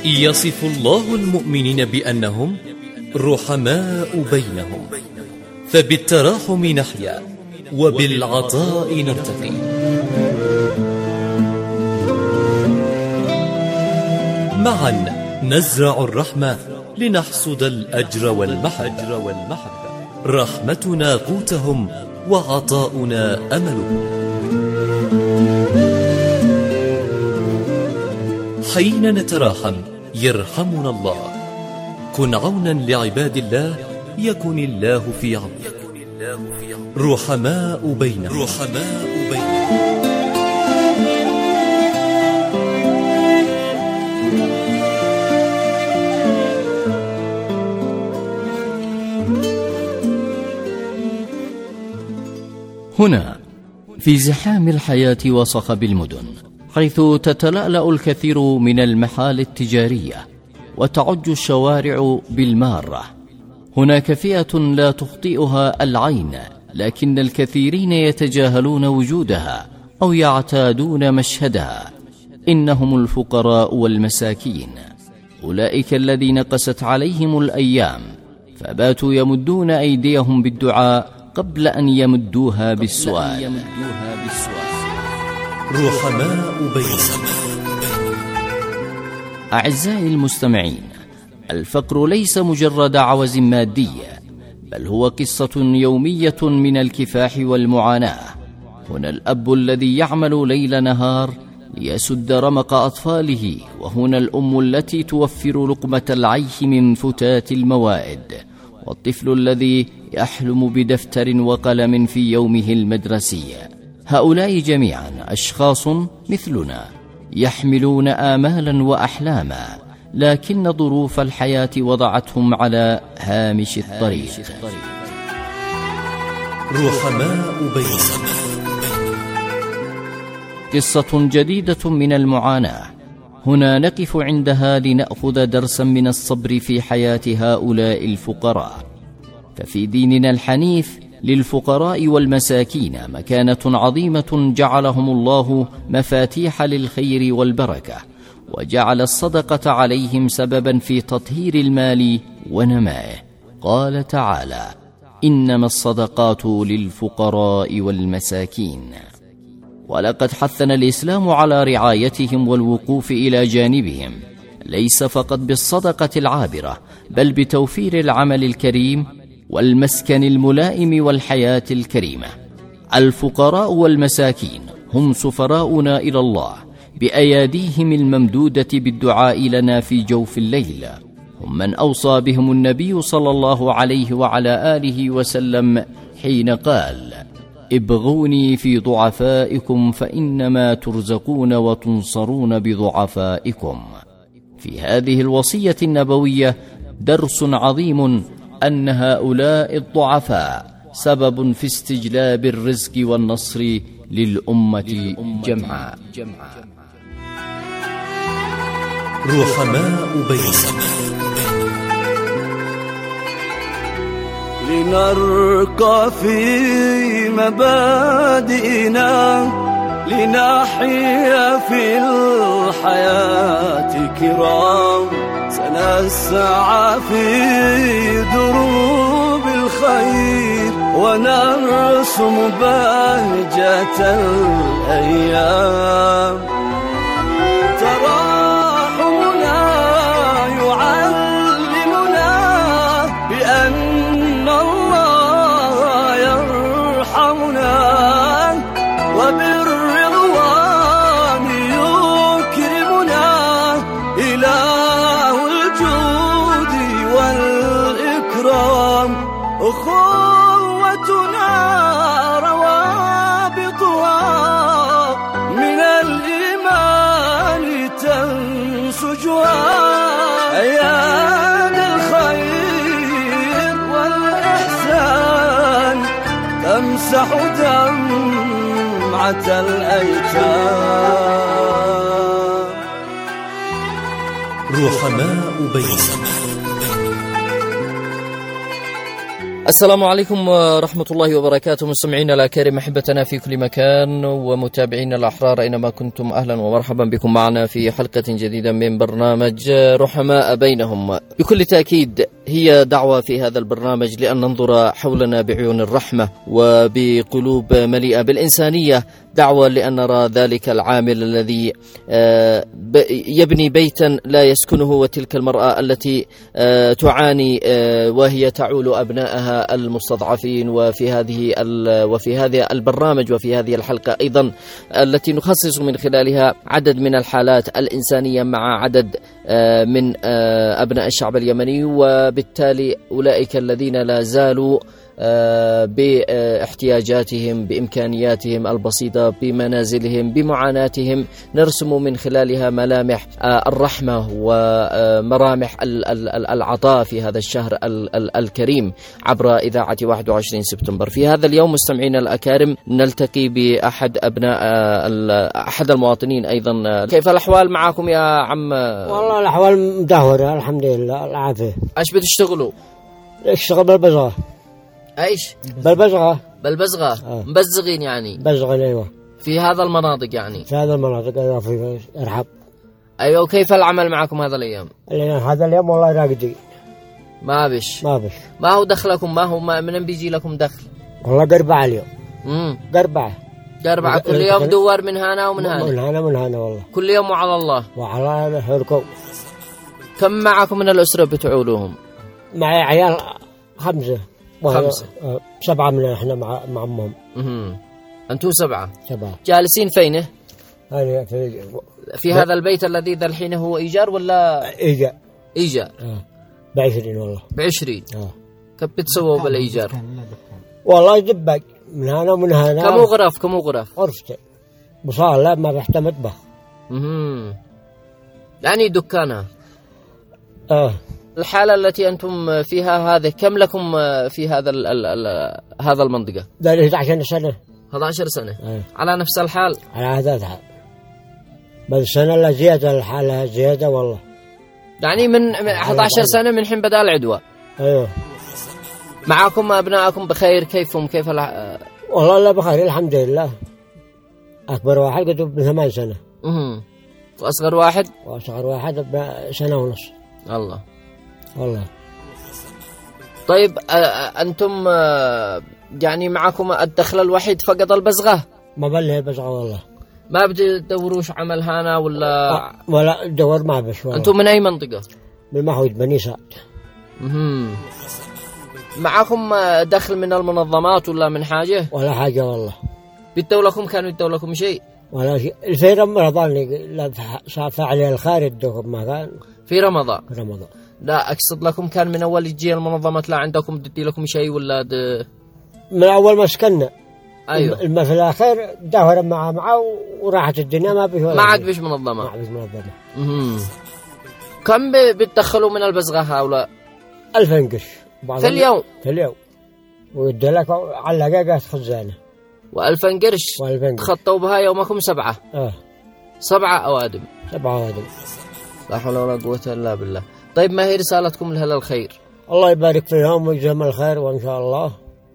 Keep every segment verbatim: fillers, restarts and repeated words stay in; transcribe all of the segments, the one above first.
يصف الله المؤمنين بأنهم رحماء بينهم، فبالتراحم نحيا وبالعطاء نرتقي. معا نزرع الرحمة لنحصد الأجر والمحبة. رحمتنا قوتهم وعطاؤنا أملهم. حين نتراحم يرحمنا الله. كن عونا لعباد الله يكن الله في عونك. رحماء بينهم. رحماء بينهم. هنا في زحام الحياة وصخب المدن، حيث تتلألأ الكثير من المحال التجارية وتعج الشوارع بالمارة، هناك فئة لا تخطئها العين، لكن الكثيرين يتجاهلون وجودها أو يعتادون مشهدها. إنهم الفقراء والمساكين، أولئك الذين قست عليهم الأيام فباتوا يمدون أيديهم بالدعاء قبل أن يمدوها بالسؤال. رحماء بينهم. أعزائي المستمعين، الفقر ليس مجرد عوز مادية، بل هو قصة يومية من الكفاح والمعاناة. هنا الأب الذي يعمل ليل نهار ليسد رمق أطفاله، وهنا الأم التي توفر لقمة العيش من فتات الموائد، والطفل الذي يحلم بدفتر وقلم في يومه المدرسي. هؤلاء جميعا أشخاص مثلنا يحملون آمالا وأحلاما، لكن ظروف الحياة وضعتهم على هامش الطريق. رحماء بينهم. قصة جديدة من المعاناة، هنا نقف عندها لنأخذ درسا من الصبر في حياة هؤلاء الفقراء. ففي ديننا الحنيف للفقراء والمساكين مكانة عظيمة، جعلهم الله مفاتيح للخير والبركة، وجعل الصدقة عليهم سببا في تطهير المال ونمائه. قال تعالى: إنما الصدقات للفقراء والمساكين. ولقد حثنا الإسلام على رعايتهم والوقوف إلى جانبهم، ليس فقط بالصدقة العابرة، بل بتوفير العمل الكريم والمسكن الملائم والحياة الكريمة. الفقراء والمساكين هم سفراؤنا إلى الله، بأياديهم الممدودة بالدعاء لنا في جوف الليل. هم من أوصى بهم النبي صلى الله عليه وعلى آله وسلم حين قال: ابغوني في ضعفائكم فإنما ترزقون وتنصرون بضعفائكم. في هذه الوصية النبوية درس عظيم، أن هؤلاء الضعفاء سبب في استجلاب الرزق والنصر للأمة جمعاء. رحماء بينهم. لنرقى في مبادئنا، لنحيا في الحياة كرام، سنسعى في دروب الخير ونرسم بهجة الأيام. تراحمنا يعلمنا بأن الله يرحمنا، وبالرضوان يكرمنا إله الجود والإكرام. أخوتنا روابطها من الإيمان تنسجها، أياد الخير والإحسان تمسح دمعة الأيتام. رحماء بينهم. السلام عليكم ورحمة الله وبركاته، مستمعينا الأكارم، أحبتنا في كل مكان ومتابعينا الأحرار أينما كنتم، أهلا ومرحبا بكم معنا في حلقة جديدة من برنامج رحماء بينهم. بكل تأكيد هي دعوة في هذا البرنامج لأن ننظر حولنا بعيون الرحمة وبقلوب مليئة بالإنسانية، دعوة لأن نرى ذلك العامل الذي يبني بيتا لا يسكنه، وتلك المرأة التي تعاني وهي تعول أبنائها المستضعفين. وفي هذه وفي هذا البرنامج وفي هذه الحلقة أيضا التي نخصص من خلالها عدد من الحالات الإنسانية مع عدد من أبناء الشعب اليمني، وبالتالي أولئك الذين لا زالوا باحتياجاتهم، بإمكانياتهم البسيطة، بمنازلهم، بمعاناتهم، نرسم من خلالها ملامح الرحمة ومرامح العطاء في هذا الشهر الكريم عبر إذاعة واحد وعشرين سبتمبر. في هذا اليوم مستمعينا الأكارم نلتقي بأحد أبناء أحد المواطنين أيضا. كيف الأحوال معكم يا عم؟ والله الأحوال مدهورة الحمد لله، العافية. ايش بتشتغلوا؟ اشتغل بالبزغة. ايش؟ بالبزغة. بالبزغة. آه. مبزغين يعني. بزغة ايوه. في هذا المناطق يعني. في هذا المناطق ايوه، في ارحب. ايوه، وكيف العمل معكم هذا الايام؟ هذا اليوم والله راقدين. ما بش. ما بش. ما هو دخلكم؟ ما هو ما من بيجي لكم دخل؟ والله قربعة اليوم. امم قربعة. قربعة كل يوم دوار من هنا ومن هنا. من هنا من هنا والله. كل يوم وعلى الله. وعلى الله حركم. كم معكم من الأسرة بتعولوهم؟ معي عيال خمسة. خمسة. سبعة من احنا مع مع امهم. اها. انتم سبعة. سبعة. جالسين فينه؟ هذه في في هذا البيت الذي ذا الحين هو إيجار ولا؟ إيجار. إيجار. آه. بعشرين والله. بعشرين. آه. كم بتسووا بالإيجار؟ والله دبج من هنا ومن هنا. كم غرف؟ كم غرف؟ غرفتين. بصالة ما بحتى مطبخ. اها. يعني دكانها. آه. الحالة التي أنتم فيها هذه كم لكم في هذا ال ال ال هذا المنطقة؟ ده إحدى عشرة سنة. إحدى عشرة سنة. آه. على نفس الحال؟ على هذا الحال. بس السنة لا زيادة، الحالة زيادة والله. يعني من إحدى عشرة سنة من حين بدأ العدوى. أيوه. معكم أبنائكم بخير؟ كيفهم؟ كيف الع... والله لا بخير الحمد لله. أكبر واحد قد ابن ثمان سنة. اها. وأصغر واحد؟ وأصغر واحد ابن سنة ونص. الله. والله. طيب أنتم يعني معكم الدخل الوحيد فقط البزغة؟ ما بله البزغة والله. ما بتدوروش عمل هنا ولا؟ ولا دور ما بش والله. أنتم من أي منطقة؟ من محود بني سعد. اها. معكم دخل من المنظمات ولا من حاجة؟ ولا حاجة والله. بيدوا لكم كانوا يدوا لكم شيء؟ ولا شيء. في رمضان لا صار عليه الخير يدوكم ما كان. في رمضان. في رمضان. لا أقصد لكم كان من أول تجي المنظمات لا عندكم تدي لكم شيء ولا د... من أول ما سكننا. أيوه. الم في الأخير دهور معه معه وراحت الدنيا ما بيش. ما عاد بيش منظمة. ما عاد بيش منظمة. اها. كم بتدخلوا من البزغة هؤلاء؟ ألفين قرش. في اليوم؟ في اليوم. ويدي لك على قاقة خزانة. وألفين قرش. وألفين قرش. تخطوا بها يومكم سبعة. آه. سبعة أوادم. سبعة أوادم. لا حول ولا قوة إلا بالله. طيب ما هي رسالتكم لأهل الخير؟ الله يبارك فيهم ويجزاهم الخير وإن شاء الله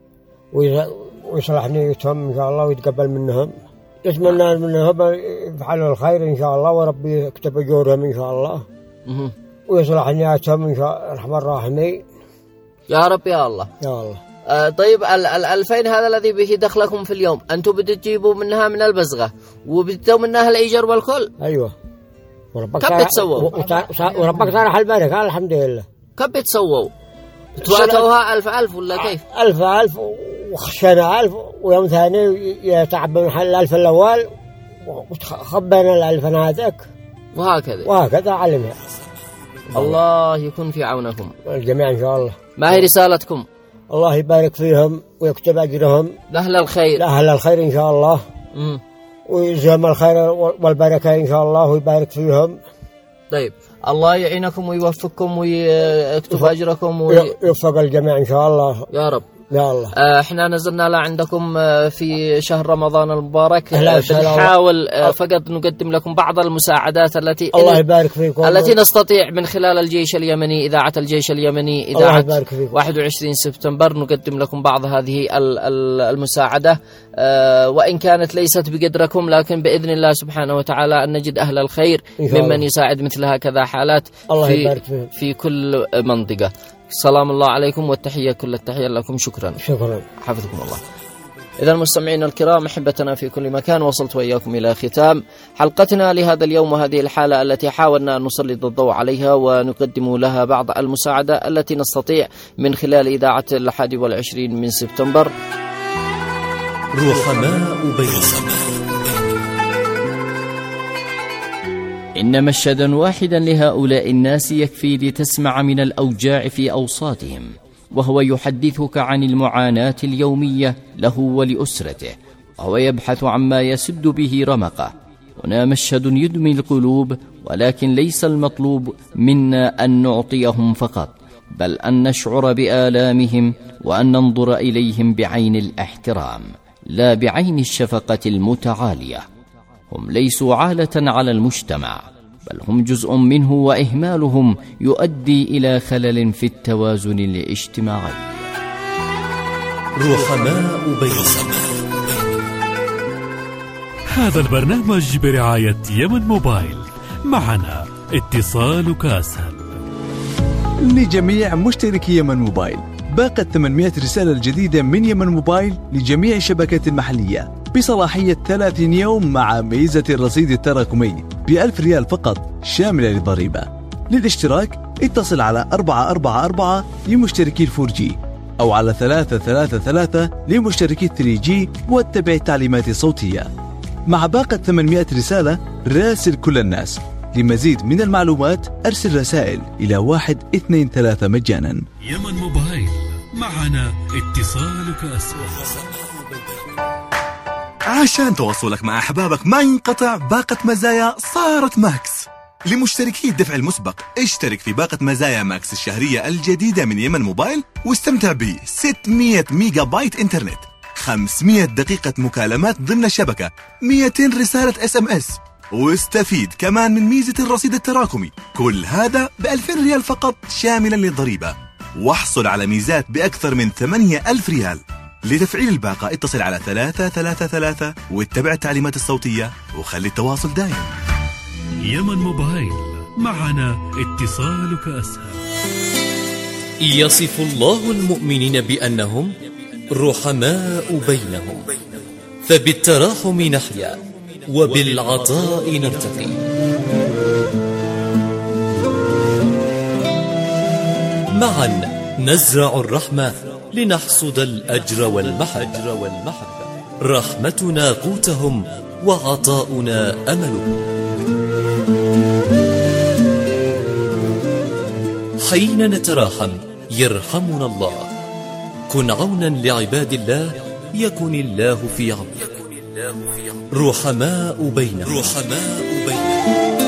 ويصلح نيتهم إن شاء الله ويتقبل منهم. يتمنى منهم يفعلوا الخير إن شاء الله وربي يكتب أجورهم إن شاء الله. اها. ويصلح نياتهم إن شاء الله الرحمن الراحمين. يا رب يا الله. يا الله. آه طيب الألفين هذا الذي به دخلكم في اليوم أنتم بتجيبوا منها من البزغة وبتدوا منها الإيجار والكل؟ أيوة. وربك كم بتسووا؟ وربك صالح البركة الحمد لله. كم بتسووا؟ تواتوها ألف ألف ولا كيف؟ ألف ألف وخشنا ألف ويوم ثاني يتعب من حل الألف الأول وخبنا الألف هذاك. وهكذا. وهكذا علمها. الله يكون في عونكم. الجميع إن شاء الله. ما هي رسالتكم؟ الله يبارك فيهم ويكتب أجرهم. لأهل الخير. لأهل الخير إن شاء الله. امم. ويجزاهم الخير والبركة إن شاء الله ويبارك فيهم. طيب الله يعينكم ويوفقكم ويكتب أجركم ويوفق الجميع إن شاء الله. يا رب. يا الله. آه احنا نزلنا لا عندكم آه في شهر رمضان المبارك، آه بنحاول آه فقط نقدم لكم بعض المساعدات التي الله يبارك فيكم التي نستطيع من خلال الجيش اليمني، إذاعة الجيش اليمني، إذاعة واحد وعشرين سبتمبر، نقدم لكم بعض هذه المساعدة، آه وإن كانت ليست بقدركم، لكن بإذن الله سبحانه وتعالى أن نجد أهل الخير ممن يساعد مثل هكذا حالات الله في, يبارك فيهم. في كل منطقة. سلام الله عليكم والتحية كل التحية لكم. شكرا شكرا حفظكم الله. إذا المستمعين الكرام أحبتنا في كل مكان، وصلت وإياكم إلى ختام حلقتنا لهذا اليوم، وهذه الحالة التي حاولنا أن نسلط الضوء عليها ونقدم لها بعض المساعدة التي نستطيع من خلال إذاعة الحادي والعشرين من سبتمبر. رحماء بينهم. إن مشهدا واحدا لهؤلاء الناس يكفي لتسمع من الأوجاع في أوساطهم، وهو يحدثك عن المعاناة اليومية له ولأسرته، وهو يبحث عما يسد به رمقه. هنا مشهد يدمي القلوب، ولكن ليس المطلوب منا أن نعطيهم فقط، بل أن نشعر بآلامهم وأن ننظر إليهم بعين الاحترام لا بعين الشفقة المتعالية. هم ليسوا عالة على المجتمع، بل هم جزء منه، وإهمالهم يؤدي إلى خلل في التوازن الاجتماعي. رحماء بينهم. هذا البرنامج برعاية يمن موبايل، معنا اتصالك أسهل. لجميع مشتركي يمن موبايل، باقة ثمانمائة رسالة الجديدة من يمن موبايل لجميع الشبكات المحلية بصلاحية ثلاثين يوم، مع ميزة الرصيد التراكمي بألف ريال فقط شاملة للضريبة. للاشتراك اتصل على أربعة أربعة أربعة لمشتركي الفور جي، أو على ثلاثة ثلاثة ثلاثة لمشتركي الثري جي، واتبع التعليمات الصوتية. مع باقة ثمانمائة رسالة راسل كل الناس. لمزيد من المعلومات أرسل رسائل إلى واحد اثنين ثلاثة مجانا. يمن موبايل، معنا اتصالك أسهل. عشان تواصلك مع أحبابك ما ينقطع، باقة مزايا صارت ماكس. لمشتركي الدفع المسبق اشترك في باقة مزايا ماكس الشهرية الجديدة من يمن موبايل، واستمتع ب ستمائة ميجا بايت انترنت، خمسمائة دقيقة مكالمات ضمن الشبكة، مئتين رسالة اس ام اس، واستفيد كمان من ميزة الرصيد التراكمي. كل هذا بألفين ريال فقط شاملا للضريبة، واحصل على ميزات بأكثر من ثمانية ألف ريال. لتفعيل الباقة اتصل على ثلاثة ثلاثة ثلاثة واتبع التعليمات الصوتية، وخلي التواصل دائم. يمن موبايل، معنا اتصالك أسهل. يصف الله المؤمنين بأنهم رحماء بينهم، فبالتراحم نحيا وبالعطاء نرتقي. معا نزرع الرحمة لنحصد الأجر والمحبة. رحمتنا قوتهم وعطاؤنا أملهم. حين نتراحم يرحمنا الله. كن عونا لعباد الله يكن الله في عونك. رحماء بينهم. رحماء بينهم.